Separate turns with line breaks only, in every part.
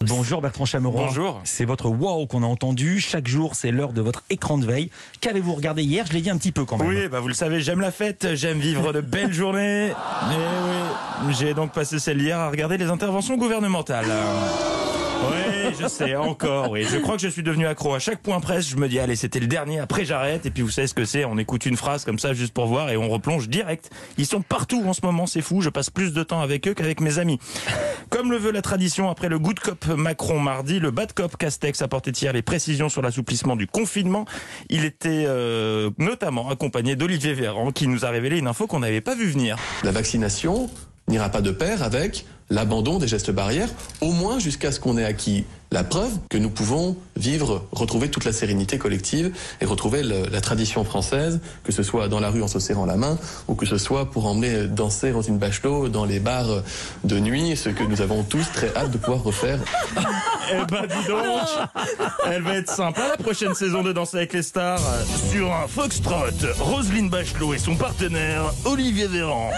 Bonjour Bertrand Chameroy.
Bonjour.
C'est votre wow qu'on a entendu. Chaque jour, c'est l'heure de votre écran de veille. Qu'avez-vous regardé hier? Je l'ai dit un petit peu quand même.
Oui, vous le savez, j'aime la fête, j'aime vivre de belles journées. Et oui, j'ai donc passé celle hier à regarder les interventions gouvernementales. Oui, je sais, encore, oui. Je crois que je suis devenu accro. À chaque point presse, je me dis, allez, c'était le dernier, après j'arrête. Et puis vous savez ce que c'est, on écoute une phrase comme ça juste pour voir et on replonge direct. Ils sont partout en ce moment, c'est fou. Je passe plus de temps avec eux qu'avec mes amis. Comme le veut la tradition, après le good cop Macron mardi, le bad cop Castex apportait hier les précisions sur l'assouplissement du confinement. Il était notamment accompagné d'Olivier Véran qui nous a révélé une info qu'on n'avait pas vu venir.
La vaccination n'ira pas de pair avec l'abandon des gestes barrières, au moins jusqu'à ce qu'on ait acquis la preuve que nous pouvons vivre, retrouver toute la sérénité collective et retrouver la tradition française, que ce soit dans la rue en se serrant la main ou que ce soit pour emmener danser Roselyne Bachelot dans les bars de nuit, ce que nous avons tous très hâte de pouvoir refaire.
Eh ben dis donc, elle va être sympa la prochaine saison de Danser avec les stars sur un foxtrot. Roselyne Bachelot et son partenaire Olivier Véran.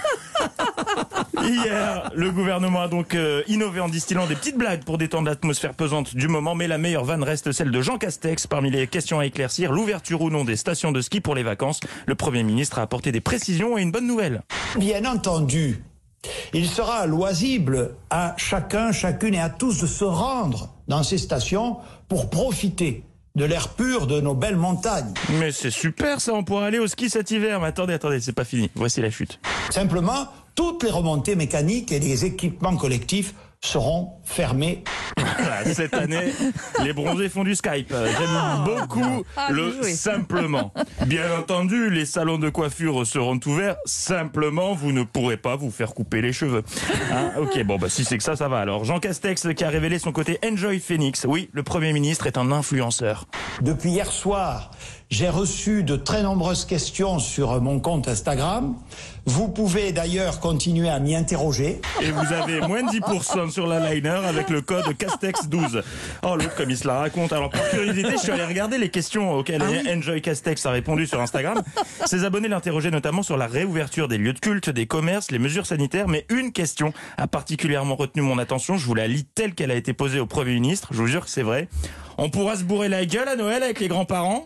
Hier, le gouvernement a donc innové en distillant des petites blagues pour détendre l'atmosphère pesante du moment, mais la meilleure vanne reste celle de Jean Castex. Parmi les questions à éclaircir, l'ouverture ou non des stations de ski pour les vacances. Le Premier ministre a apporté des précisions et une bonne nouvelle.
Bien entendu, il sera loisible à chacun, chacune et à tous de se rendre dans ces stations pour profiter de l'air pur de nos belles montagnes.
Mais c'est super ça, on pourra aller au ski cet hiver. Mais attendez, c'est pas fini. Voici la chute.
Simplement, toutes les remontées mécaniques et les équipements collectifs seront fermés.
Voilà, cette année, les bronzés font du Skype. J'aime beaucoup le simplement. Bien entendu, les salons de coiffure seront ouverts. Simplement, vous ne pourrez pas vous faire couper les cheveux. Hein, ok, bon, si c'est que ça va. Alors, Jean Castex qui a révélé son côté Enjoy Phoenix. Oui, le Premier ministre est un influenceur.
Depuis hier soir, j'ai reçu de très nombreuses questions sur mon compte Instagram. Vous pouvez d'ailleurs continuer à m'y interroger.
Et vous avez moins de 10% sur la liner avec le code Castex12. Oh, l'autre, comme il se la raconte. Alors, par curiosité, je suis allé regarder les questions auxquelles Enjoy Castex a répondu sur Instagram. Ses abonnés l'interrogeaient notamment sur la réouverture des lieux de culte, des commerces, les mesures sanitaires. Mais une question a particulièrement retenu mon attention. Je vous la lis telle qu'elle a été posée au Premier ministre. Je vous jure que c'est vrai. On pourra se bourrer la gueule à Noël avec les grands-parents?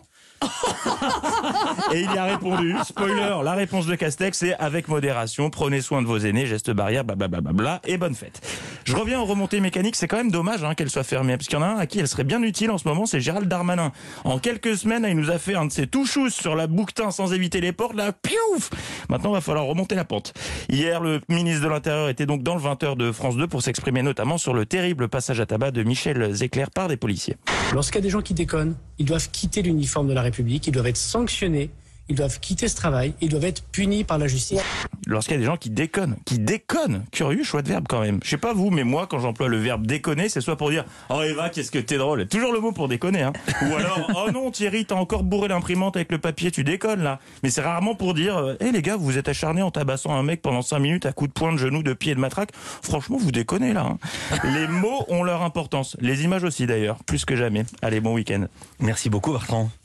Et il y a répondu, spoiler, la réponse de Castex est avec modération, prenez soin de vos aînés, gestes barrières, blablabla, et bonne fête. Je reviens aux remontées mécaniques, c'est quand même dommage qu'elle soit fermée, parce qu'il y en a un à qui elle serait bien utile en ce moment, c'est Gérald Darmanin. En quelques semaines, il nous a fait un de ses touchous sur la bouquetin sans éviter les portes, là, piouf. Maintenant, il va falloir remonter la pente. Hier, le ministre de l'Intérieur était donc dans le 20h de France 2 pour s'exprimer notamment sur le terrible passage à tabac de Michel Zecler par des policiers.
Lorsqu'il y a des gens qui déconnent, ils doivent quitter l'uniforme de la République, ils doivent être sanctionnés, ils doivent quitter ce travail, ils doivent être punis par la justice.
Lorsqu'il y a des gens qui déconnent, curieux choix de verbe quand même. Je sais pas vous, mais moi quand j'emploie le verbe déconner, c'est soit pour dire « Oh Eva, qu'est-ce que t'es drôle !» Toujours le mot pour déconner, Ou alors « Oh non Thierry, t'as encore bourré l'imprimante avec le papier, tu déconnes là !» Mais c'est rarement pour dire « Eh les gars, vous êtes acharnés en tabassant un mec pendant 5 minutes à coups de poing, de genoux, de pied et de matraque. Franchement, vous déconnez là. » Les mots ont leur importance. Les images aussi d'ailleurs, plus que jamais. Allez, bon week-end.
Merci beaucoup Bertrand.